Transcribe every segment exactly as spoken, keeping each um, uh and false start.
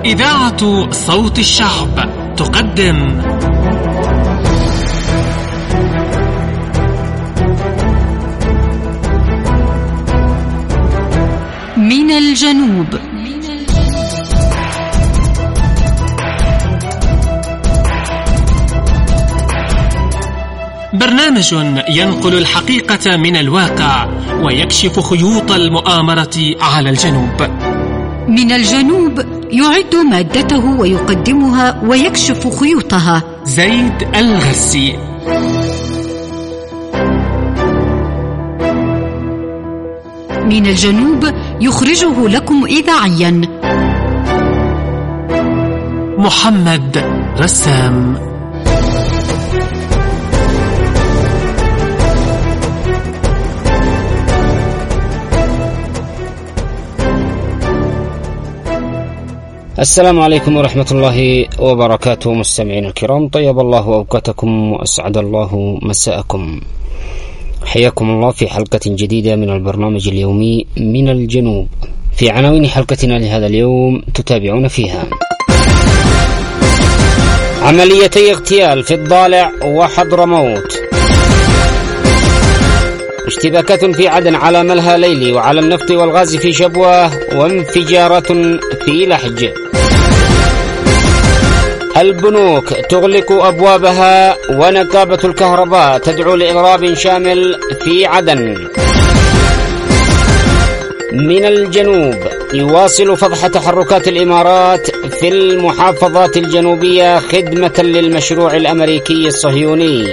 إذاعة صوت الشعب تقدم من الجنوب. برنامج ينقل الحقيقة من الواقع ويكشف خيوط المؤامرة على الجنوب. من الجنوب يعد مادته ويقدمها ويكشف خيوطها زيد الغسي. من الجنوب يخرجه لكم إذاعيا محمد رسام. السلام عليكم ورحمة الله وبركاته. مستمعين الكرام، طيب الله أوقاتكم وأسعد الله مساءكم. حياكم الله في حلقة جديدة من البرنامج اليومي من الجنوب. في عناوين حلقتنا لهذا اليوم تتابعون فيها: عمليتي اغتيال في الضالع وحضرموت، اشتباكات في عدن على ملهى ليلي وعلى النفط والغاز في شبوة، وانفجارات في لحج. البنوك تغلق أبوابها ونقابة الكهرباء تدعو لإضراب شامل في عدن. من الجنوب يواصل فضح تحركات الإمارات في المحافظات الجنوبية خدمة للمشروع الأمريكي الصهيوني.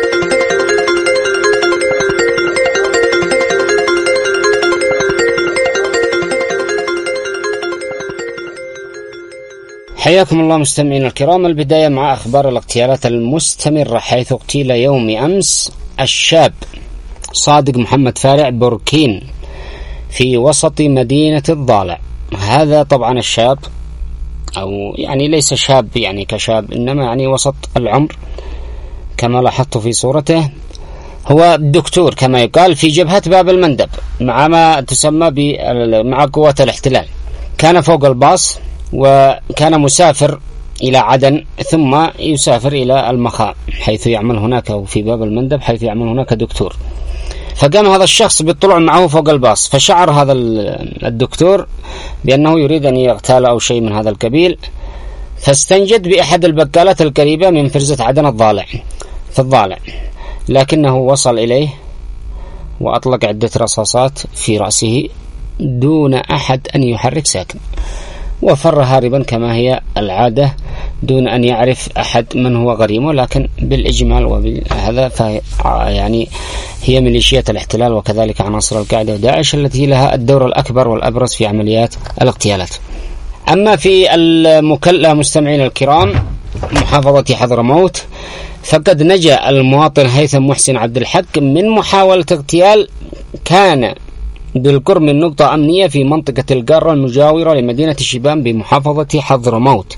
حياكم الله مستمعين الكرام. البداية مع أخبار الاغتيالات المستمرة، حيث اغتيل يوم أمس الشاب صادق محمد فارع بوركين في وسط مدينة الضالع. هذا طبعا الشاب، أو يعني ليس شاب يعني كشاب، إنما يعني وسط العمر كما لاحظت في صورته. هو دكتور كما يقال في جبهة باب المندب مع ما تسمى مع قوات الاحتلال. كان فوق الباص وكان مسافر إلى عدن، ثم يسافر إلى المخاء حيث يعمل هناك، أو في باب المندب حيث يعمل هناك دكتور. فقام هذا الشخص بالطلوع معه فوق الباص، فشعر هذا الدكتور بأنه يريد أن يغتال أو شيء من هذا القبيل، فاستنجد بأحد البقالات القريبة من فرزة عدن الضالع في الضالع، لكنه وصل إليه وأطلق عدة رصاصات في رأسه دون أحد أن يحرك ساكن، وفر هاربا كما هي العادة دون أن يعرف أحد من هو غريمه. لكن بالإجمال وبهذا يعني هي ميليشيات الاحتلال وكذلك عناصر القاعدة وداعش التي لها الدور الأكبر والأبرز في عمليات الاغتيالات. أما في المكلا مستمعين الكرام محافظة حضرموت، فقد نجا المواطن هيثم محسن عبد الحق من محاولة اغتيال كان بالقرب من نقطة أمنية في منطقة القارة المجاورة لمدينة شبان بمحافظة حضرموت.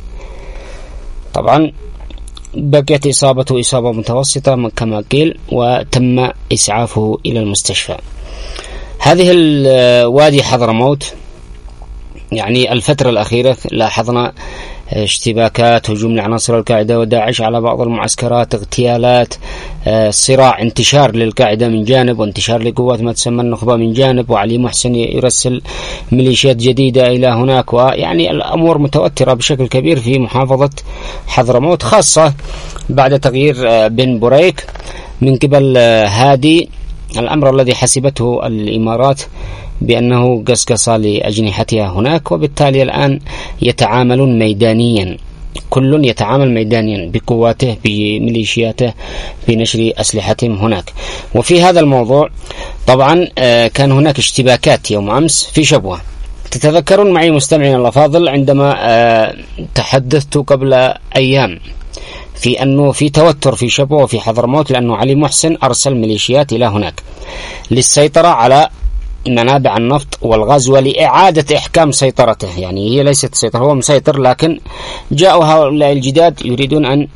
طبعا بقيت إصابته إصابة متوسطة كما قيل، وتم إسعافه إلى المستشفى. هذه الوادي حضرموت يعني الفترة الأخيرة لاحظنا اشتباكات، هجوم لعناصر القاعدة وداعش على بعض المعسكرات، اغتيالات، صراع، انتشار للقاعدة من جانب وانتشار لقوات ما تسمى النخبة من جانب، وعلي محسن يرسل ميليشيات جديدة إلى هناك، ويعني الأمور متوترة بشكل كبير في محافظة حضرموت، خاصة بعد تغيير بن بريك من قبل هادي، الأمر الذي حسبته الإمارات بأنه قصقص لأجنحتها هناك، وبالتالي الآن يتعاملون ميدانيا، كل يتعامل ميدانيا بقواته بميليشياته بنشر أسلحتهم هناك. وفي هذا الموضوع طبعا كان هناك اشتباكات يوم أمس في شبوة. تتذكرون معي مستمعين الأفاضل عندما تحدثت قبل أيام في أنه في توتر في شبوة وفي حضرموت، لأنه علي محسن أرسل ميليشيات إلى هناك للسيطرة على منابع النفط والغاز ولإعادة إحكام سيطرته. يعني هي ليست سيطرة، هو مسيطر، لكن جاءوا هؤلاء الجداد يريدون أن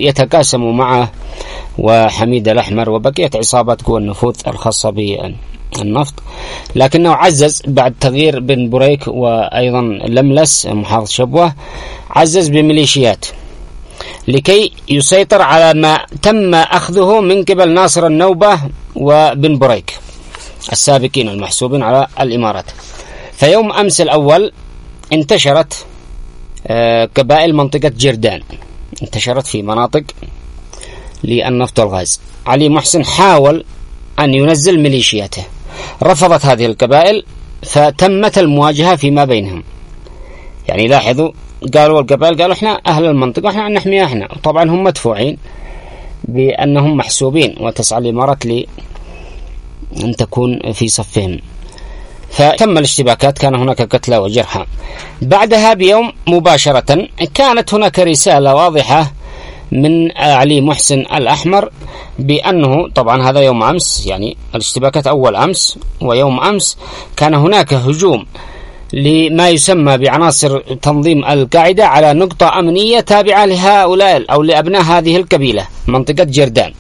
يتقاسموا معه وحميد الأحمر وبقية عصابات قوى النفوذ الخاصة النفط، لكنه عزز بعد تغيير بن بريك وأيضا لملس محافظ شبوة، عزز بميليشيات لكي يسيطر على ما تم أخذه من قبل ناصر النوبة وبن بريك السابقين المحسوبين على الإمارات. فيوم أمس الأول انتشرت قبائل منطقة جردان، انتشرت في مناطق للنفط والغاز. علي محسن حاول أن ينزل ميليشياته، رفضت هذه القبائل، فتمت المواجهة فيما بينهم. يعني لاحظوا، قالوا القبائل قالوا احنا أهل المنطقة احنا نحميها احنا، طبعا هم مدفوعين بأنهم محسوبين، وتسعى الإمارات لأن تكون في صفهم. فتم الاشتباكات، كان هناك قتلى وجرحى. بعدها بيوم مباشرة كانت هناك رسالة واضحة من علي محسن الأحمر بأنه، طبعا هذا يوم أمس، يعني الاشتباكات أول أمس، ويوم أمس كان هناك هجوم لما يسمى بعناصر تنظيم القاعدة على نقطة أمنية تابعة لهؤلاء أو لأبناء هذه القبيلة منطقة جردان،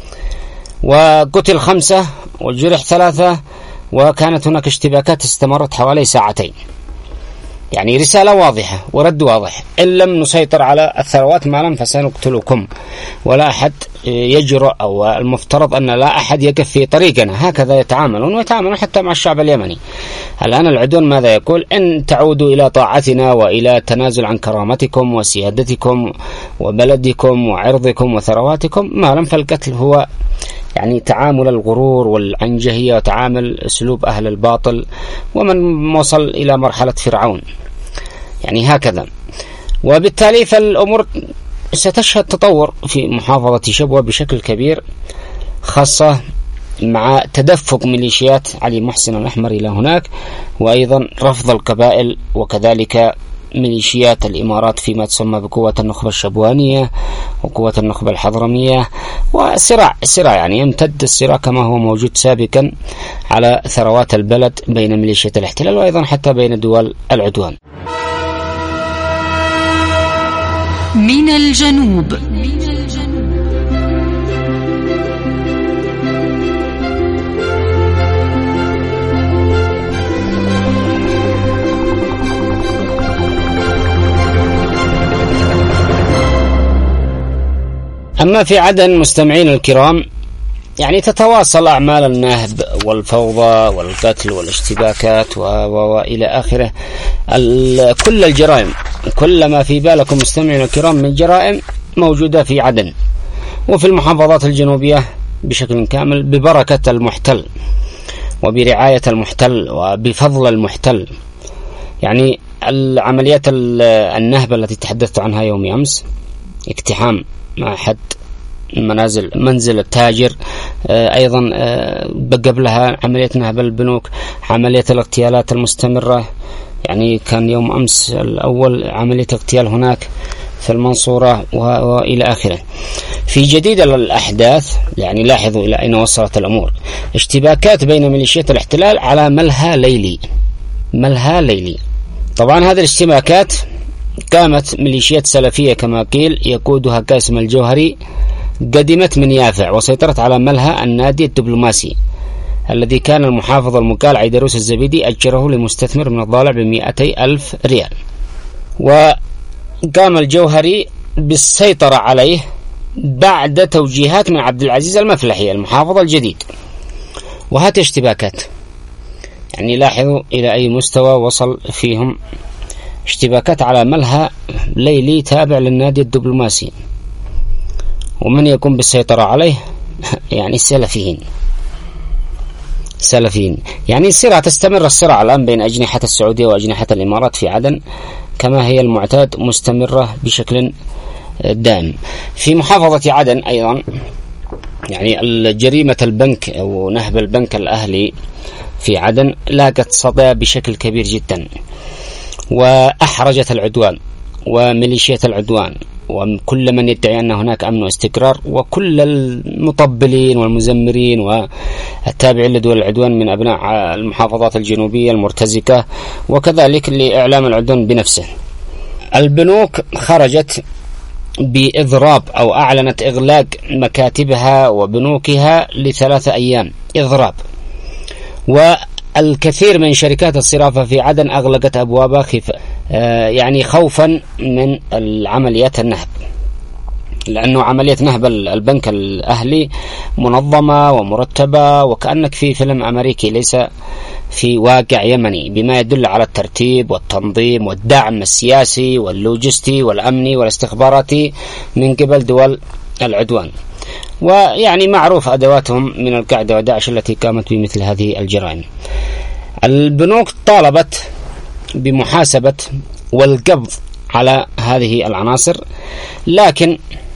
وقتل خمسة وجرح ثلاثة، وكانت هناك اشتباكات استمرت حوالي ساعتين. يعني رسالة واضحة ورد واضح: إن لم نسيطر على الثروات مالا فسنقتلكم، ولا أحد يجرؤ، أو المفترض أن لا أحد يقف في طريقنا. هكذا يتعاملون، ويتعاملون حتى مع الشعب اليمني. الآن العدوان ماذا يقول؟ إن تعودوا إلى طاعتنا وإلى التنازل عن كرامتكم وسيادتكم وبلدكم وعرضكم وثرواتكم مالا، فالقتل هو يعني تعامل الغرور والعنجهية وتعامل أسلوب أهل الباطل ومن وصل إلى مرحلة فرعون. يعني هكذا، وبالتالي فالأمور ستشهد تطور في محافظة شبوة بشكل كبير، خاصة مع تدفق ميليشيات علي محسن الأحمر إلى هناك، وأيضا رفض القبائل، وكذلك ميليشيات الإمارات فيما تسمى بقوة النخبة الشبوانية وقوة النخبة الحضرمية، وصراع صراع يعني يمتد الصراع كما هو موجود سابقا على ثروات البلد بين ميليشيات الاحتلال، وأيضا حتى بين دول العدوان. من الجنوب. أما في عدن مستمعين الكرام، يعني تتواصل أعمال النهب والفوضى والقتل والاشتباكات وإلى آخره، كل الجرائم، كل ما في بالكم مستمعين الكرام من جرائم موجودة في عدن وفي المحافظات الجنوبية بشكل كامل، ببركة المحتل وبرعاية المحتل وبفضل المحتل. يعني العمليات النهب التي تحدثت عنها يوم أمس، اقتحام مع حد منازل منزل التاجر، أيضا قبلها عملية نهب البنوك، عملية الاغتيالات المستمرة. يعني كان يوم أمس الأول عملية اغتيال هناك في المنصورة وإلى آخره. في جديد الأحداث، يعني لاحظوا إلى أين وصلت الأمور: اشتباكات بين ميليشيات الاحتلال على ملهى ليلي، ملهى ليلي. طبعا هذه الاشتباكات قامت ميليشيات سلفية كما قيل يقودها قاسم الجوهري، قدمت من يافع وسيطرت على ملهى النادي الدبلوماسي الذي كان المحافظ المقال عيدروس الزبيدي أجره لمستثمر من الضالع بمئتي ألف ريال، وقام الجوهري بالسيطرة عليه بعد توجيهات من عبد العزيز المفلحي المحافظ الجديد. وهات اشتباكات، يعني لاحظوا إلى أي مستوى وصل فيهم. اشتباكات على ملهى ليلي تابع للنادي الدبلوماسي، ومن يقوم بالسيطرة عليه يعني السلفيين سلفيين. يعني الصراع تستمر الصراع الآن بين أجنحة السعودية وأجنحة الإمارات في عدن كما هي المعتاد، مستمرة بشكل دائم. في محافظة عدن أيضا، يعني الجريمة البنك أو نهب البنك الأهلي في عدن لاقت صدى بشكل كبير جدا، وأحرجت العدوان وميليشيات العدوان وكل من يدعي أن هناك أمن واستقرار، وكل المطبلين والمزمرين والتابعين لدول العدوان من أبناء المحافظات الجنوبية المرتزقة، وكذلك لإعلام العدوان بنفسه. البنوك خرجت بإضراب أو أعلنت إغلاق مكاتبها وبنوكها لثلاثة أيام إضراب، والكثير من شركات الصرافة في عدن أغلقت أبوابها خف... يعني خوفا من العمليات النهب، لأنه عملية نهب البنك الأهلي منظمة ومرتبة وكأنك في فيلم أمريكي ليس في واقع يمني، بما يدل على الترتيب والتنظيم والدعم السياسي واللوجستي والأمني والاستخباراتي من قبل دول العدوان. ويعني معروف أدواتهم من القاعدة وداعش التي قامت بمثل هذه الجرائم. البنوك طالبت بمحاسبة والقبض على هذه العناصر، لكن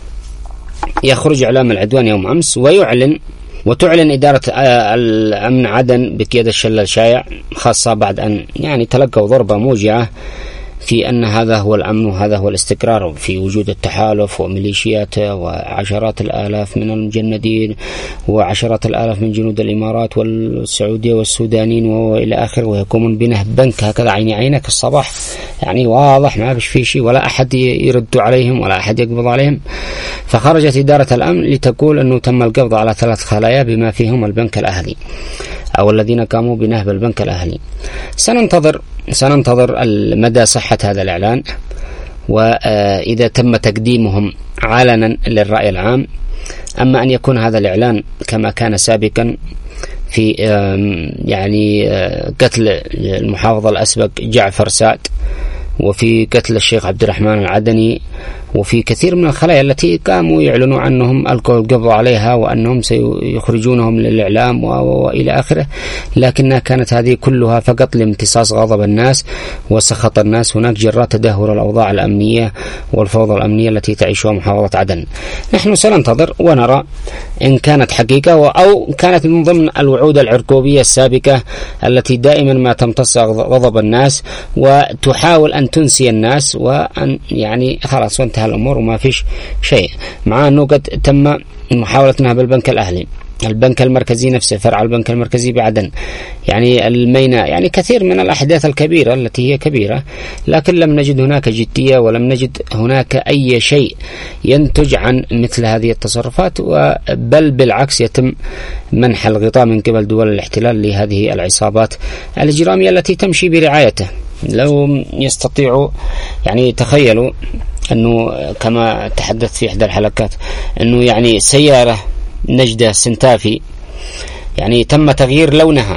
يخرج إعلام العدوان يوم أمس ويعلن وتعلن إدارة الأمن عدن بقيادة الشلال شايع خاصة بعد أن يعني تلقوا ضربة موجعة في أن هذا هو الأمن وهذا هو الاستقرار في وجود التحالف وميليشياته وعشرات الآلاف من المجندين وعشرات الآلاف من جنود الإمارات والسعودية والسودانيين وإلى آخره، ويقومون بنهب بنك هكذا عيني عينك الصباح، يعني واضح ما بش في شيء ولا أحد يرد عليهم ولا أحد يقبض عليهم. فخرجت إدارة الأمن لتقول أنه تم القبض على ثلاث خلايا بما فيهم البنك الأهلي أو الذين قاموا بنهب البنك الأهلي. سننتظر سننتظر مدى صحة هذا الإعلان، وإذا تم تقديمهم علنا للرأي العام. أما أن يكون هذا الإعلان كما كان سابقا في يعني قتل المحافظ الأسبق جعفر سعد، وفي قتل الشيخ عبد الرحمن العدني، وفي كثير من الخلايا التي قاموا يعلنوا عنهم ألقوا القبض عليها وأنهم سيخرجونهم للإعلام وإلى آخره، لكنها كانت هذه كلها فقط لامتصاص غضب الناس وسخط الناس هناك جراء تدهور الأوضاع الأمنية والفوضى الأمنية التي تعيشها محافظة عدن. نحن سننتظر ونرى إن كانت حقيقة أو كانت من ضمن الوعود العرقوبية السابقة التي دائما ما تمتص غضب الناس وتحاول أن تنسي الناس وأن يعني خلاص وانتهى الأمور وما فيش شيء، مع أنه قد تم محاولة نهب البنك الأهلي، البنك المركزي نفسه، فرع البنك المركزي بعدن، يعني الميناء، يعني كثير من الأحداث الكبيرة التي هي كبيرة، لكن لم نجد هناك جدية ولم نجد هناك أي شيء ينتج عن مثل هذه التصرفات، بل بالعكس يتم منح الغطاء من قبل دول الاحتلال لهذه العصابات الإجرامية التي تمشي برعايته. لو يستطيعوا يعني تخيلوا أنه كما تحدثت في إحدى الحلقات أنه يعني سيارة نجدة سنتافي يعني تم تغيير لونها،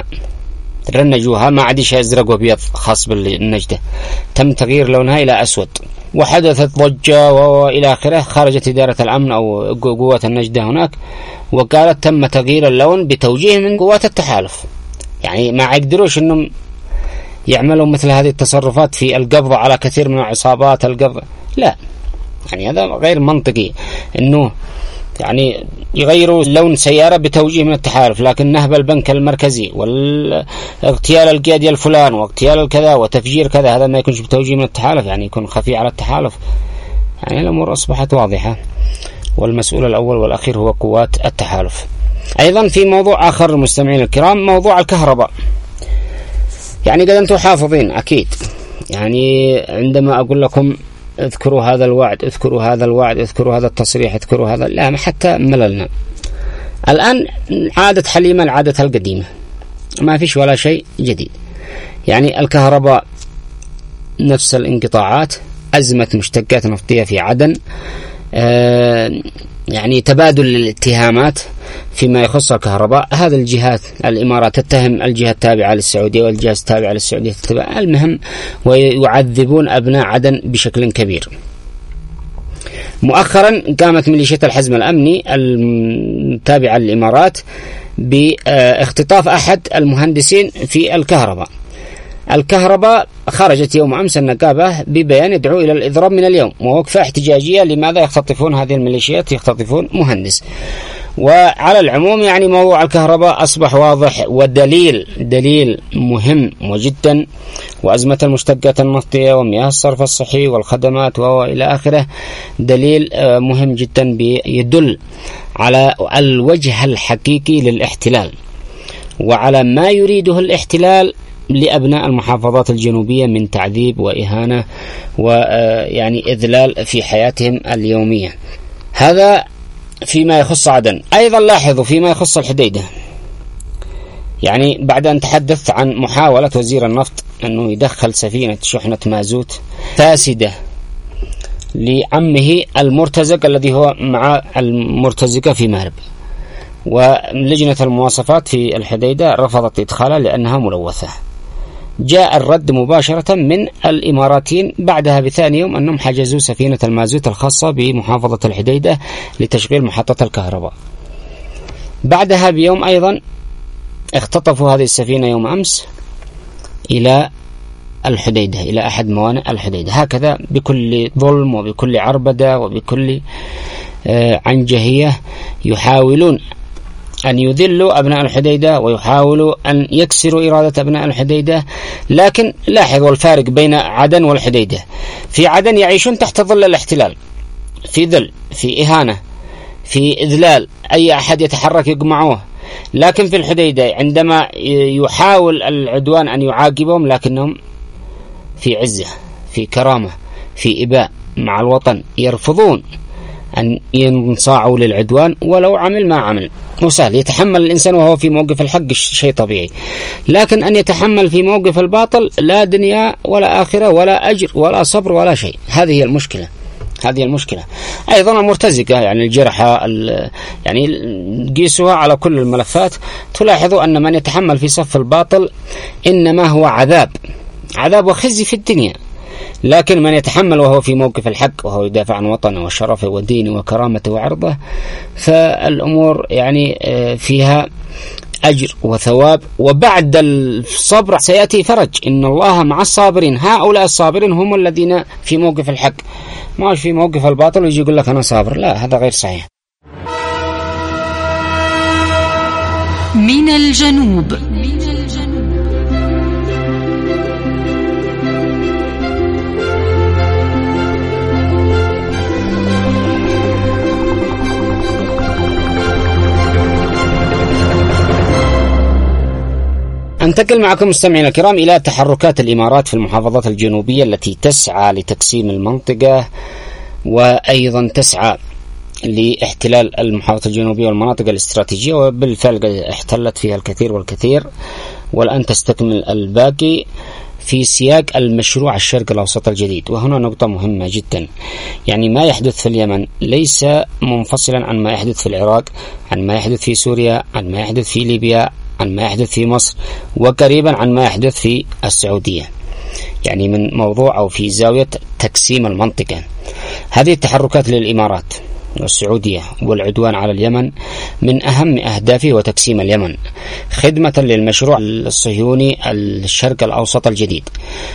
رنجوها ما عادش أزرق وأبيض خاص بالنجدة، تم تغيير لونها إلى أسود وحدثت ضجة وإلى آخره. خرجت إدارة الأمن أو قوات النجدة هناك وقالت تم تغيير اللون بتوجيه من قوات التحالف، يعني ما يقدروش أنهم يعملوا مثل هذه التصرفات في القبض على كثير من العصابات القبض، لا يعني هذا غير منطقي أنه يعني يغيروا لون سيارة بتوجيه من التحالف، لكن نهب البنك المركزي واغتيال القيادي الفلان واغتيال الكذا وتفجير كذا هذا ما يكونش بتوجيه من التحالف، يعني يكون خفي على التحالف. يعني الأمور أصبحت واضحة، والمسؤول الأول والأخير هو قوات التحالف. أيضا في موضوع آخر المستمعين الكرام، موضوع الكهرباء. يعني قد أنتم حافظين أكيد، يعني عندما أقول لكم اذكروا هذا الوعد اذكروا هذا الوعد اذكروا هذا التصريح اذكروا هذا، لا حتى مللنا. الآن عادت حليمة لعادتها القديمة، ما فيش ولا شيء جديد. يعني الكهرباء نفس الانقطاعات، أزمة مشتقات نفطية في عدن، آه يعني تبادل الاتهامات فيما يخص الكهرباء. هذا الجهات الإمارات تتهم الجهة التابعة للسعودية والجهة التابعة للسعودية تتبع المهم، ويعذبون أبناء عدن بشكل كبير. مؤخرا قامت ميليشيا الحزم الأمني التابعة للإمارات باختطاف أحد المهندسين في الكهرباء. الكهرباء خرجت يوم أمس النقابة ببيان يدعو إلى الإضراب من اليوم ووقفة احتجاجية. لماذا يختطفون هذه الميليشيات؟ يختطفون مهندس. وعلى العموم يعني موضوع الكهرباء أصبح واضح ودليل دليل مهم وجدا، وأزمة المشتقات النفطية ومياه الصرف الصحي والخدمات وإلى آخره دليل مهم جدا يدل على الوجه الحقيقي للاحتلال وعلى ما يريده الاحتلال لأبناء المحافظات الجنوبية من تعذيب وإهانة ويعني إذلال في حياتهم اليومية. هذا فيما يخص عدن. أيضا لاحظوا فيما يخص الحديدة، يعني بعد أن تحدثت عن محاولة وزير النفط أنه يدخل سفينة شحنة مازوت فاسدة لعمه المرتزق الذي هو مع المرتزقة في مأرب، ولجنة المواصفات في الحديدة رفضت إدخالها لأنها ملوثة. جاء الرد مباشرة من الإماراتيين بعدها بثاني يوم أنهم حجزوا سفينة المازوت الخاصة بمحافظة الحديدة لتشغيل محطة الكهرباء. بعدها بيوم أيضا اختطفوا هذه السفينة يوم أمس إلى الحديدة، إلى أحد موانئ الحديدة. هكذا بكل ظلم وبكل عربدة وبكل عنجهية يحاولون أن يذلوا أبناء الحديدة ويحاولوا أن يكسروا إرادة أبناء الحديدة. لكن لاحظوا الفارق بين عدن والحديدة. في عدن يعيشون تحت ظل الاحتلال، في ذل، في إهانة، في إذلال، أي أحد يتحرك يقمعوه. لكن في الحديدة عندما يحاول العدوان أن يعاقبهم لكنهم في عزة، في كرامة، في إباء مع الوطن، يرفضون أن ينصاعوا للعدوان ولو عمل ما عمل. وسهل يتحمل الإنسان وهو في موقف الحق شيء طبيعي، لكن أن يتحمل في موقف الباطل لا دنيا ولا آخرة ولا أجر ولا صبر ولا شيء. هذه هي المشكلة، هذه المشكلة. أيضا المرتزقة يعني الجرحى، يعني قيسوها على كل الملفات، تلاحظوا أن من يتحمل في صف الباطل إنما هو عذاب، عذاب وخزي في الدنيا. لكن من يتحمل وهو في موقف الحق وهو يدافع عن وطنه وشرفه ودينه وكرامته وعرضه، فالأمور يعني فيها أجر وثواب، وبعد الصبر سيأتي فرج. إن الله مع الصابرين. هؤلاء الصابرين هم الذين في موقف الحق، ما في موقف الباطل ويجي يقول لك أنا صابر، لا، هذا غير صحيح. من الجنوب. أنتقل معكم مستمعينا الكرام إلى تحركات الإمارات في المحافظات الجنوبية التي تسعى لتقسيم المنطقة، وأيضا تسعى لاحتلال المحافظة الجنوبية والمناطق الاستراتيجية، وبالفعل احتلت فيها الكثير والكثير، والآن تستكمل الباقي في سياق المشروع الشرق الأوسط الجديد. وهنا نقطة مهمة جدا، يعني ما يحدث في اليمن ليس منفصلا عن ما يحدث في العراق، عن ما يحدث في سوريا، عن ما يحدث في ليبيا، عن ما يحدث في مصر، وقريبا عن ما يحدث في السعودية، يعني من موضوع أو في زاوية تقسيم المنطقة. هذه التحركات للإمارات والسعودية والعدوان على اليمن من أهم أهدافه وتقسيم اليمن خدمة للمشروع الصهيوني الشرق الأوسط الجديد.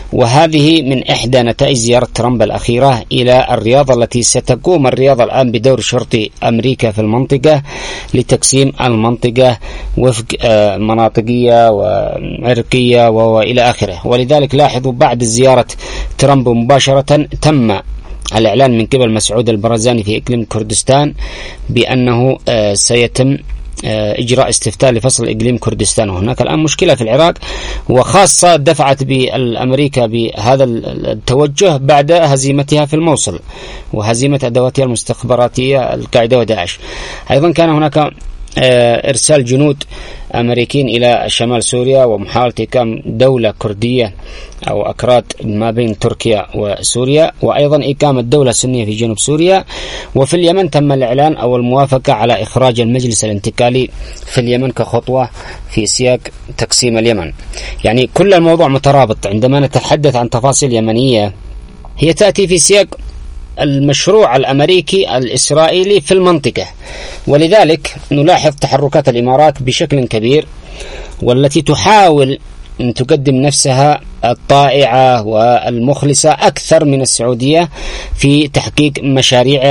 وهذه من إحدى نتائج زيارة ترامب الأخيرة إلى الرياض، التي ستقوم الرياض الآن بدور شرطي أمريكا في المنطقة لتقسيم المنطقة وفق مناطقية وعرقية وإلى آخره. ولذلك لاحظوا بعد زيارة ترامب مباشرة تم الإعلان من قبل مسعود البرزاني في إقليم كردستان بأنه سيتم إجراء استفتاء لفصل إقليم كردستان. وهناك الآن مشكلة في العراق، وخاصة دفعت بالأمريكا بهذا التوجه بعد هزيمتها في الموصل وهزيمة أدواتها المستخبراتية القاعدة وداعش. أيضا كان هناك إرسال جنود أمريكيين إلى شمال سوريا ومحاولة إقامة دولة كردية أو أكراد ما بين تركيا وسوريا، وأيضا إقامة دولة سنية في جنوب سوريا. وفي اليمن تم الإعلان أو الموافقة على إخراج المجلس الانتقالي في اليمن كخطوة في سياق تقسيم اليمن. يعني كل الموضوع مترابط. عندما نتحدث عن تفاصيل يمنية هي تأتي في سياق المشروع الأمريكي الإسرائيلي في المنطقة. ولذلك نلاحظ تحركات الإمارات بشكل كبير، والتي تحاول أن تقدم نفسها الطائعة والمخلصة أكثر من السعودية في تحقيق مشاريع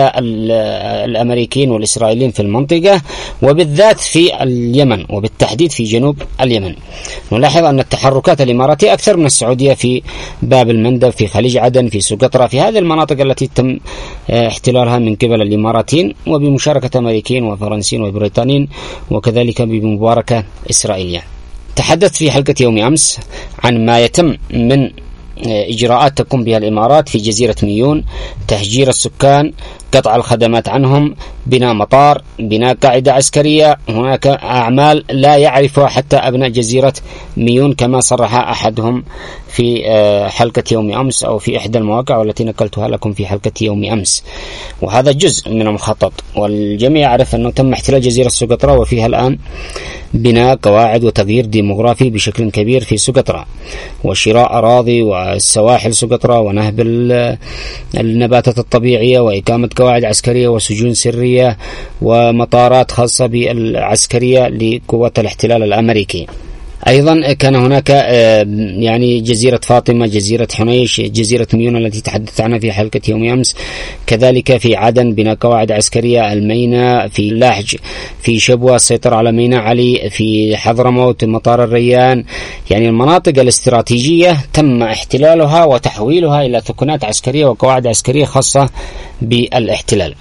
الأمريكيين والإسرائيليين في المنطقة، وبالذات في اليمن وبالتحديد في جنوب اليمن. نلاحظ أن التحركات الإماراتية أكثر من السعودية في باب المندب، في خليج عدن، في سقطرى، في هذه المناطق التي تم احتلالها من قبل الإماراتيين وبمشاركة أمريكيين وفرنسيين وبريطانيين، وكذلك بمباركة إسرائيلية. تحدثت في حلقة يوم أمس عن ما يتم من إجراءات تقوم بها الإمارات في جزيرة ميون: تهجير السكان، قطع الخدمات عنهم، بناء مطار، بناء قاعدة عسكرية. هناك أعمال لا يعرفها حتى أبناء جزيرة ميون، كما صرح أحدهم في حلقة يوم أمس أو في إحدى المواقع والتي نقلتها لكم في حلقة يوم أمس. وهذا جزء من المخطط، والجميع يعرف أنه تم احتلال جزيرة سقطرى، وفيها الآن بناء قواعد وتغيير ديموغرافي بشكل كبير في سقطرى، وشراء أراضي والسواحل سقطرى، ونهب النباتات الطبيعية، وإقامة قواعد عسكرية وسجون سرية ومطارات خاصة بالعسكرية لقوات الاحتلال الأمريكي. أيضا كان هناك يعني جزيرة فاطمة، جزيرة حنيش، جزيرة ميون التي تحدثت عنها في حلقة يوم أمس، كذلك في عدن بناء قواعد عسكرية، الميناء في لاحج، في شبوة السيطرة على ميناء علي، في حضرموت مطار الريان. يعني المناطق الاستراتيجية تم احتلالها وتحويلها إلى ثكنات عسكرية وقواعد عسكرية خاصة بالاحتلال.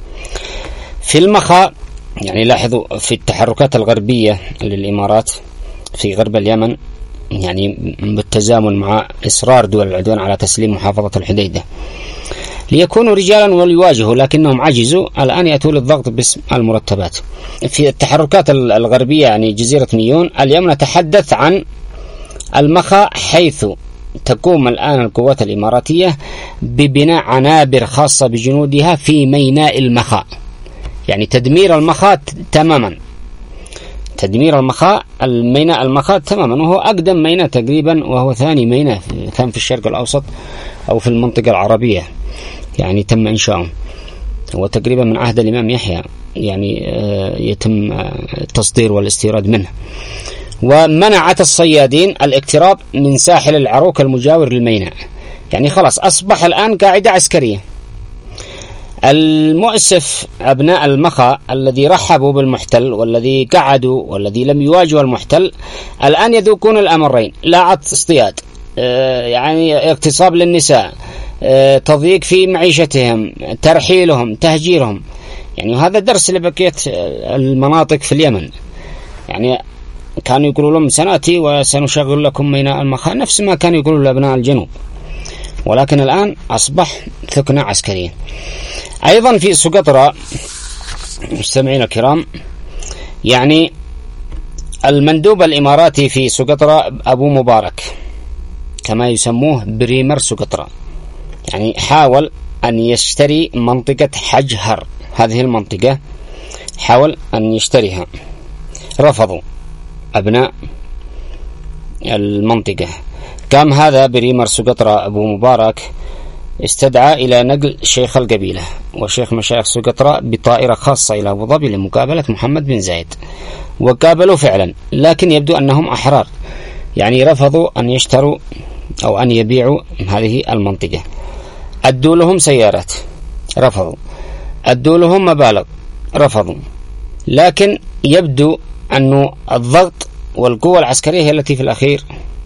في المخا، يعني لاحظوا في التحركات الغربية للإمارات في غرب اليمن، يعني بالتزامن مع إصرار دول العدوان على تسليم محافظة الحديدة ليكونوا رجالا وليواجهوا، لكنهم عجزوا. الآن يأتوا للضغط باسم المرتبات. في التحركات الغربية يعني جزيرة ميون، اليوم نتحدث عن المخا، حيث تقوم الآن القوات الإماراتية ببناء عنابر خاصة بجنودها في ميناء المخا، يعني تدمير المخا تماما، تدمير المخا، الميناء المخا تماما، وهو أقدم ميناء تقريبا، وهو ثاني ميناء كان في الشرق الأوسط أو في المنطقة العربية، يعني تم إنشاؤه، وتقريبا من عهد الإمام يحيى يعني يتم التصدير والاستيراد منه. ومنعت الصيادين الاقتراب من ساحل العروق المجاور للميناء، يعني خلاص أصبح الآن قاعدة عسكرية. المؤسف أبناء المخا الذي رحبوا بالمحتل والذي قعدوا والذي لم يواجهوا المحتل الآن يذوقون الأمرين: لا اصطياد، يعني اغتصاب للنساء، تضييق في معيشتهم، ترحيلهم، تهجيرهم. يعني هذا درس لبقية المناطق في اليمن. يعني كانوا يقولوا لهم سنأتي وسنشغل لكم ميناء المخا، نفس ما كانوا يقولوا لأبناء الجنوب، ولكن الآن أصبح ثكنة عسكرية. أيضا في سقطرى مستمعين الكرام، يعني المندوب الإماراتي في سقطرى أبو مبارك كما يسموه بريمر سقطرى، يعني حاول أن يشتري منطقة حجهر. هذه المنطقة حاول أن يشتريها، رفضوا أبناء المنطقة. قام هذا بريمر سقطرى أبو مبارك استدعى إلى نقل شيخ القبيلة وشيخ مشايخ سقطرى بطائرة خاصة إلى أبو ظبي لمقابلة محمد بن زايد، وقابلوا فعلا، لكن يبدو أنهم أحرار، يعني رفضوا أن يشتروا أو أن يبيعوا هذه المنطقة. أدوا لهم سيارات، رفضوا. أدوا لهم مبالغ، رفضوا. لكن يبدو أن الضغط والقوة العسكرية هي التي في الأخير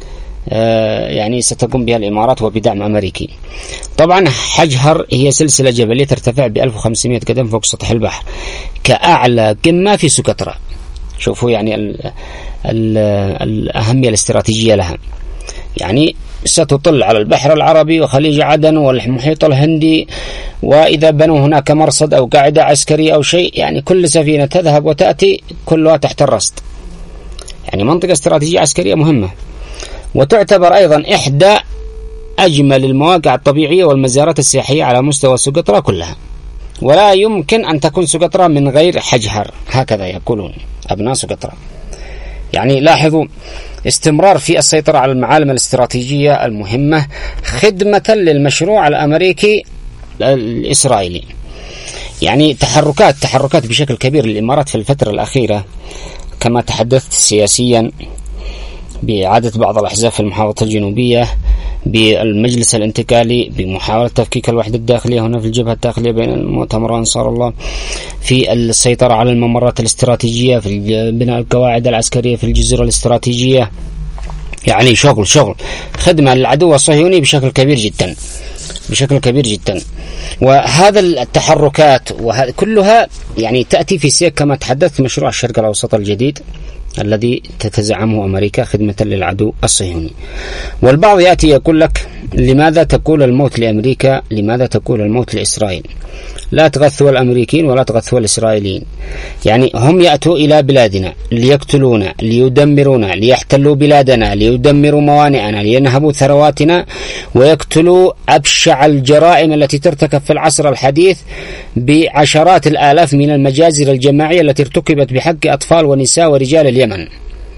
يعني ستقوم بها الإمارات وبدعم أمريكي. طبعا حجهر هي سلسلة جبلية ترتفع ب ألف وخمسمائة قدم فوق سطح البحر، كأعلى قمة في سقطرى. شوفوا يعني ال ال الأهمية الاستراتيجية لها، يعني ستطل على البحر العربي وخليج عدن والمحيط الهندي، وإذا بنوا هناك مرصد أو قاعدة عسكرية أو شيء، يعني كل سفينة تذهب وتأتي كلها تحت الرصد. يعني منطقة استراتيجية عسكرية مهمة، وتعتبر أيضا إحدى أجمل المواقع الطبيعية والمزارات السياحية على مستوى سقطرى كلها، ولا يمكن أن تكون سقطرى من غير حجهر، هكذا يقولون أبناء سقطرى. يعني لاحظوا استمرار في السيطرة على المعالم الاستراتيجية المهمة خدمة للمشروع الأمريكي الإسرائيلي. يعني تحركات تحركات بشكل كبير للإمارات في الفترة الأخيرة، كما تحدثت سياسيا بإعادة بعض الأحزاب في المحافظة الجنوبية، بالمجلس الانتقالي، بمحاولة تفكيك الوحدة الداخلية هنا في الجبهة الداخلية بين المؤتمر وأنصار الله، في السيطرة على الممرات الاستراتيجية، في بناء القواعد العسكرية في الجزر الاستراتيجية. يعني شغل شغل خدمة للعدو الصهيوني بشكل كبير جدا بشكل كبير جدا. وهذا التحركات وهذا كلها يعني تأتي في سياق كما تحدثت مشروع الشرق الأوسط الجديد الذي تتزعمه أمريكا خدمة للعدو الصهيوني. والبعض يأتي يقول لك لماذا تقول الموت لأمريكا؟ لماذا تقول الموت لإسرائيل؟ لا تغثوا الأمريكيين ولا تغثوا الإسرائيليين. يعني هم يأتوا إلى بلادنا ليقتلونا، ليدمرونا، ليحتلوا بلادنا، ليدمروا موانئنا، لينهبوا ثرواتنا، ويقتلوا أبشع الجرائم التي ترتكب في العصر الحديث بعشرات الآلاف من المجازر الجماعية التي ارتكبت بحق أطفال ونساء ورجال اليمن.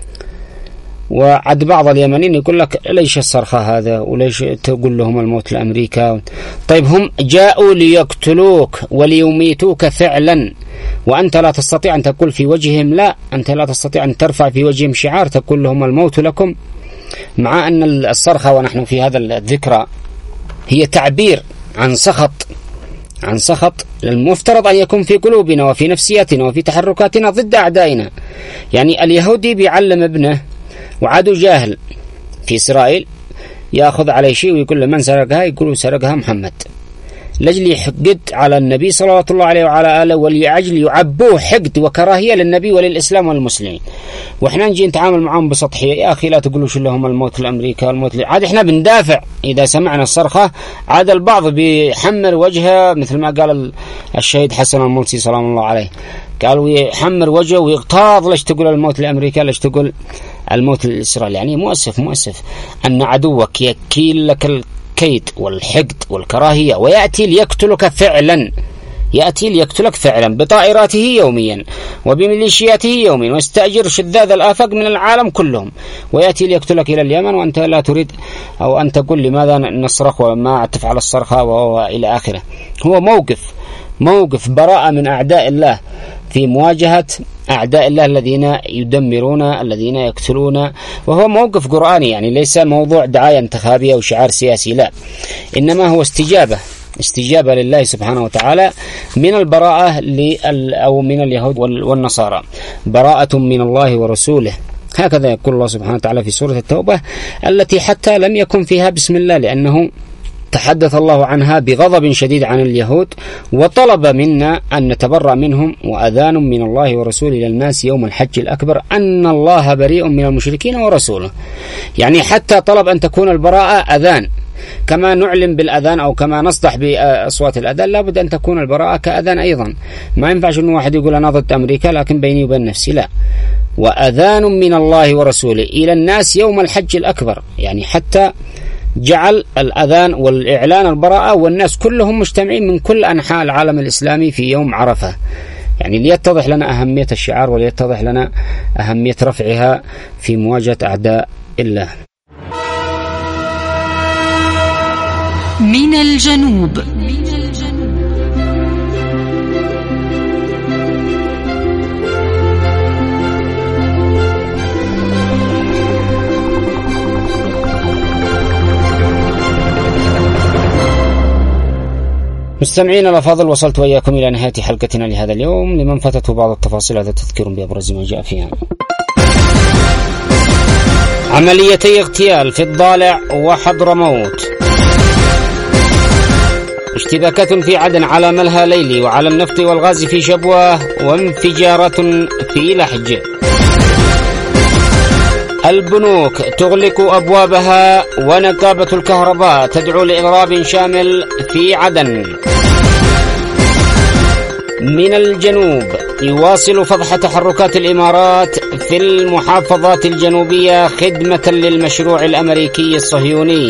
وعد بعض اليمنيين يقول لك ليش الصرخة هذا وليش تقول لهم الموت لأمريكا؟ طيب هم جاءوا ليقتلوك وليميتوك فعلا، وأنت لا تستطيع أن تقول في وجههم لا، أنت لا تستطيع أن ترفع في وجههم شعار تقول لهم الموت لكم، مع أن الصرخة ونحن في هذا الذكرى هي تعبير عن سخط عن سخط المفترض أن يكون في قلوبنا وفي نفسياتنا وفي تحركاتنا ضد أعدائنا. يعني اليهودي بيعلم ابنه وعدو جاهل في إسرائيل يأخذ عليه شيء ويقول له من سرقها؟ يقول سرقها محمد، لجل يحقد على النبي صلى الله عليه وعلى آله، ولأجل يعبوه حقد وكراهية للنبي وللإسلام والمسلمين. وإحنا نجي نتعامل معهم بسطحية. يا أخي لا تقولوا شو لهم الموت لأمريكا والموت ل... عاد إحنا بندافع إذا سمعنا الصرخة. عاد البعض بيحمر وجهه مثل ما قال الشهيد حسن المرسي سلام الله عليه، قالوا يحمر وجهه ويغتاظ ليش تقول الموت لأمريكا، ليش تقول الموت لإسرائيل. يعني مؤسف مؤسف أن عدوك يكيل لك الكيد والحقد والكراهية ويأتي ليقتلك فعلا، يأتي ليقتلك فعلا بطائراته يوميا وبميليشياته يوميا، ويستأجر شذاذ الآفاق من العالم كلهم، ويأتي ليقتلك إلى اليمن وأنت لا تريد أو أن تقول لماذا نصرخ وما تفعل الصرخة وإلى آخره. هو موقف موقف براءة من أعداء الله في مواجهة أعداء الله الذين يدمرون الذين يقتلون، وهو موقف قرآني، يعني ليس موضوع دعاية انتخابية وشعار سياسي، لا، إنما هو استجابة استجابة لله سبحانه وتعالى من البراءة أو من اليهود والنصارى، براءة من الله ورسوله. هكذا يقول الله سبحانه وتعالى في سورة التوبة التي حتى لم يكن فيها بسم الله، لأنه تحدث الله عنها بغضب شديد عن اليهود وطلب منا أن نتبرأ منهم. وأذان من الله ورسوله إلى الناس يوم الحج الأكبر أن الله بريء من المشركين ورسوله. يعني حتى طلب أن تكون البراءة أذان، كما نعلم بالأذان أو كما نصدح بأصوات الأذان لابد أن تكون البراءة كأذان أيضا. ما ينفعش أن واحد يقول أنا ضد أمريكا لكن بيني وبين نفسي، لا. وأذان من الله ورسوله إلى الناس يوم الحج الأكبر، يعني حتى جعل الأذان والإعلان البراءة والناس كلهم مجتمعين من كل أنحاء العالم الإسلامي في يوم عرفة، يعني ليتضح لنا أهمية الشعار وليتضح لنا أهمية رفعها في مواجهة أعداء الله. من الجنوب. مستمعين الأفاضل، وصلت وإياكم إلى نهاية حلقتنا لهذا اليوم. لمن فاتته بعض التفاصيل هذا تذكير بأبرز ما جاء فيها. عمليتي اغتيال في الضالع وحضرموت، اشتباكات في عدن على ملهى ليلي وعلى النفط والغاز في شبوة، وانفجارات في لحج. البنوك تغلق أبوابها ونقابة الكهرباء تدعو لإضراب شامل في عدن. من الجنوب يواصل فضح تحركات الإمارات في المحافظات الجنوبية خدمة للمشروع الأمريكي الصهيوني.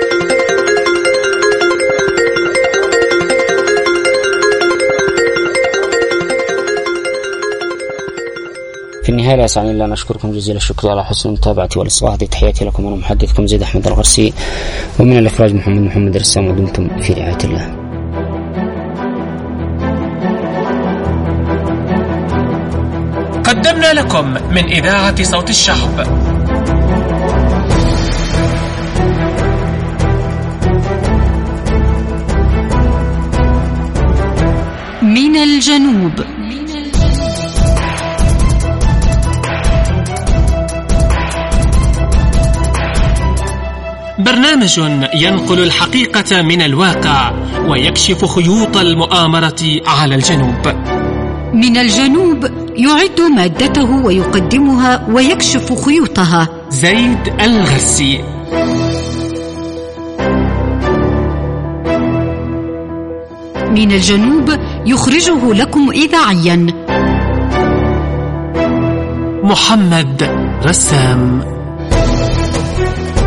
في النهاية لا يسعني إلا أن أشكركم جزيل الشكر على حسن المتابعة والإصغاء. هذه تحياتي لكم، أنا محدثكم زيد أحمد الغرسي، ومن الإخراج محمد محمد رسام، ودمتم في رعاية الله. قدمنا لكم من إذاعة صوت الشعب من الجنوب. برنامج ينقل الحقيقة من الواقع ويكشف خيوط المؤامرة على الجنوب. من الجنوب يعد مادته ويقدمها ويكشف خيوطها زيد الغرسي. من الجنوب يخرجه لكم إذاعيا محمد رسام.